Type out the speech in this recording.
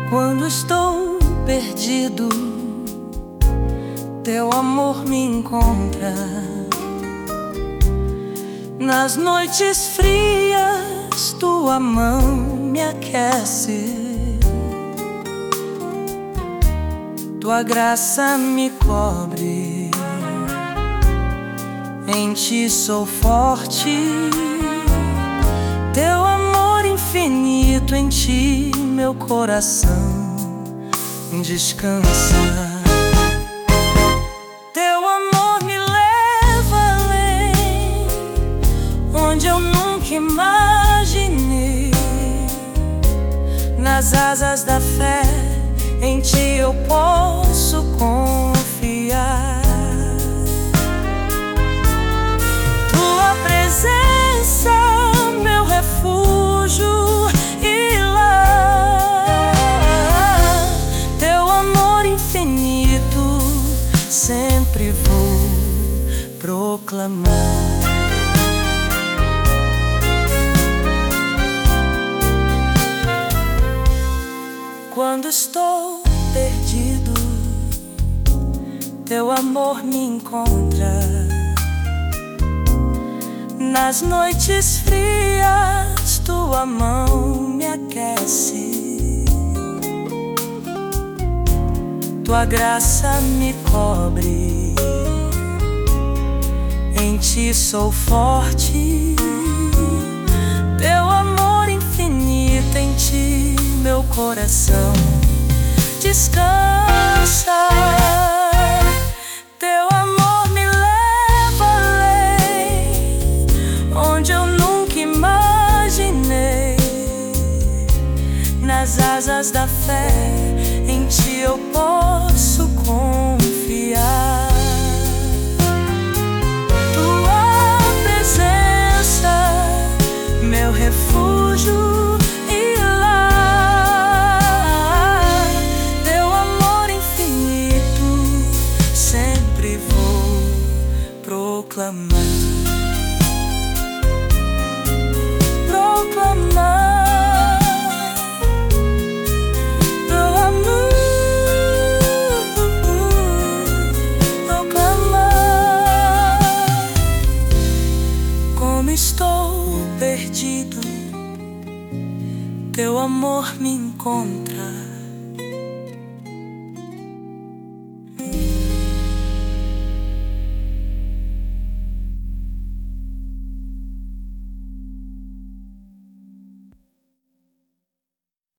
Quando estou perdido, teu amor me encontra. Nas noites frias, tua mão me aquece. Tua graça me cobre. Em ti sou forte. Teu amor infinito, em ti meu coração descansa. Teu amor me leva além, onde eu nunca imaginei. Nas asas da fé, em ti eu posso confiar. Tua presença, meu refúgio, e lá teu amor infinito sempre vou proclamar. Quando estou perdido, teu amor me encontra. Nas noites frias, tua mão me aquece. Tua graça me cobre. Em ti sou forte. Teu amor infinito, em ti meu coração descansa. Teu amor me leva além, onde eu nunca imaginei. Nas asas da fé, em ti eu posso confiar. Tua presença, meu refúgio, proclamar, proclamar teu amor, proclamar. Como estou perdido, teu amor me encontra.